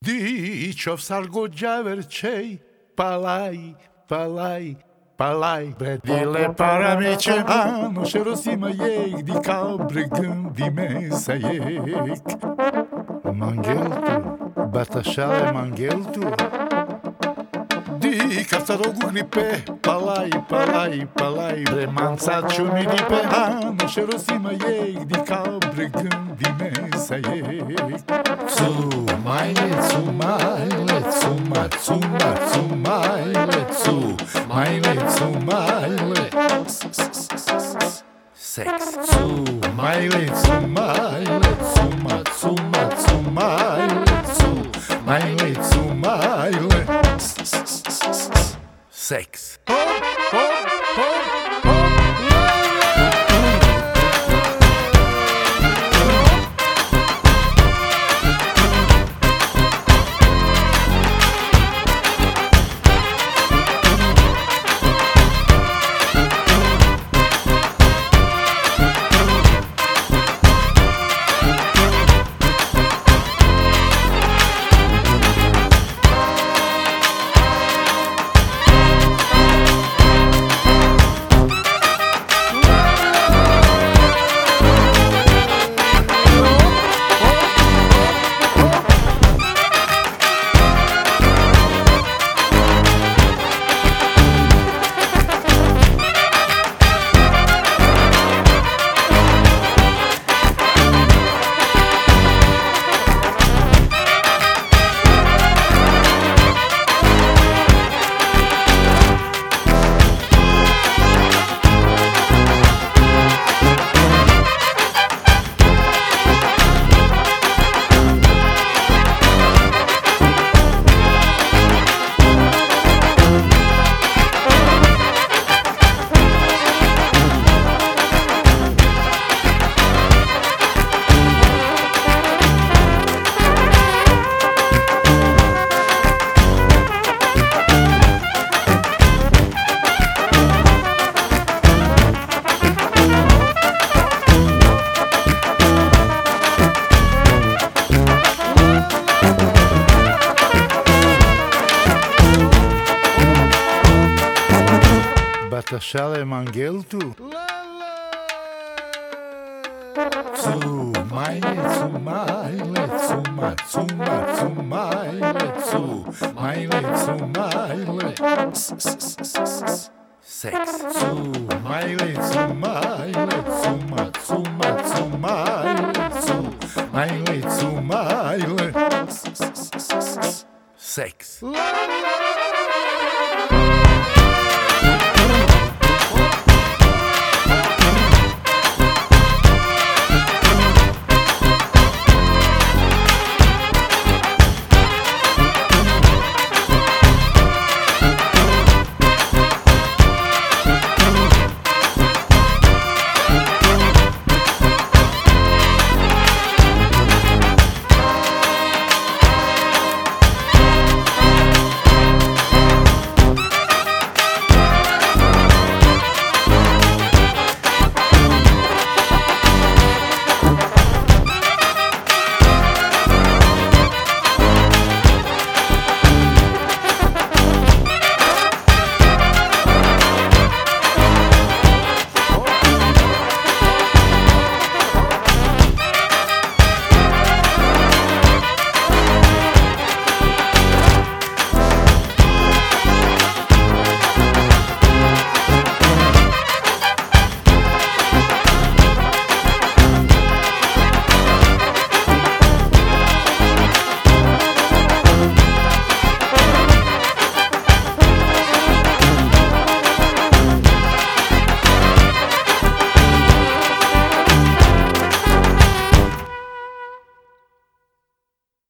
Dičov sargođaverčej, palaj, palaj, palaj. Bredile paramiće, ano šerosima jek, di kao bregdun di mesa jek. Mangeltu, batašale mangeltu. Di kapsarogu gripe, palaj, palaj, palaj. Bremanca čumi dipe, ano šerosima jek, di kao bregdun di mesa jek. Cumajle, cumajle, cuma, cuma, cumajle, cumajle, cumajle. Seks. Cumajle, cumajle, cuma, cuma, cumajle, cumajle, cumajle. Seks. Hop, hop, hop, hop. Batašale mangeltu. Cumajle, cumajle, cuma, cuma, cumajle, cumajle, cumajle. Seks. Cumajle, cumajle, cuma, cuma, cumajle, cumajle, cumajle. Seks.